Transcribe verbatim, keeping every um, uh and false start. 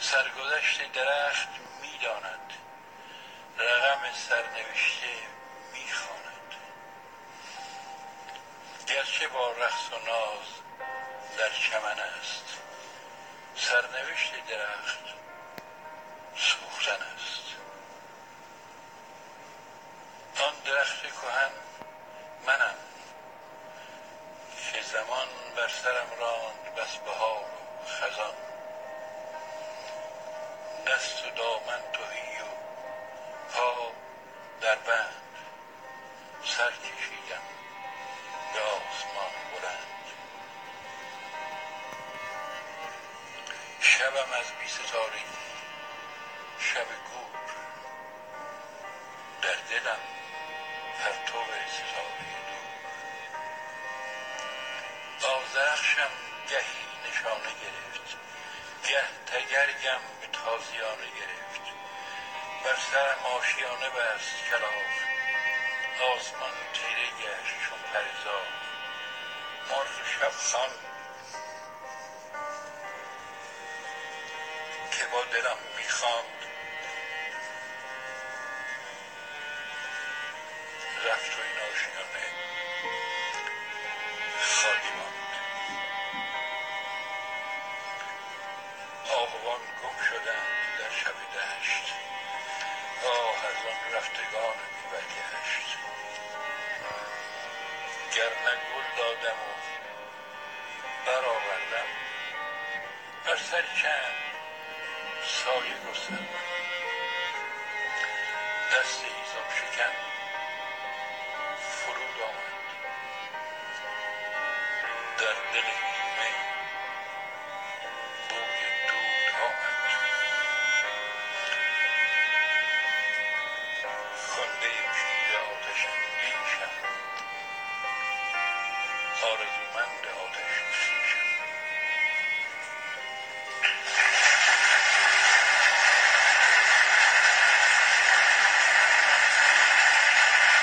سرگذشت درخت می‌داند، رقم سرنوشته می‌خواند. گرچه با رقص و ناز در چمن است، سرنوشت درخت سوختن است. آن درخت کهن منم که زمان بر سرم راند بس بهار و خزان. دست و دامن تهی و پا در بند، سر کشیدم به آسمان بلند. شبم از بی ستارگی شب گور، در دلم پرتو ستاره دور. آذرخشم گهی نشانه گرفت، گه تگرگم به تازیانه گرفت. بر سرم آشیانه بست کلاغ، آسمان تیره گشت چون پرزار. مرغ شبخوان که با دلم میخواند، رفت و این آشیانه خالی ماند. آهوان گم شدند در شب دشت، آه از آن رفتگان بی برگشت. گر نه گل دادم و برآوردم، بر سر چند سایه گستردم. دست هیزم شکن فرود آمد، در دل هیمه بوی دود آمد. خنده پیر آتش اندیشم، آرزومند آتش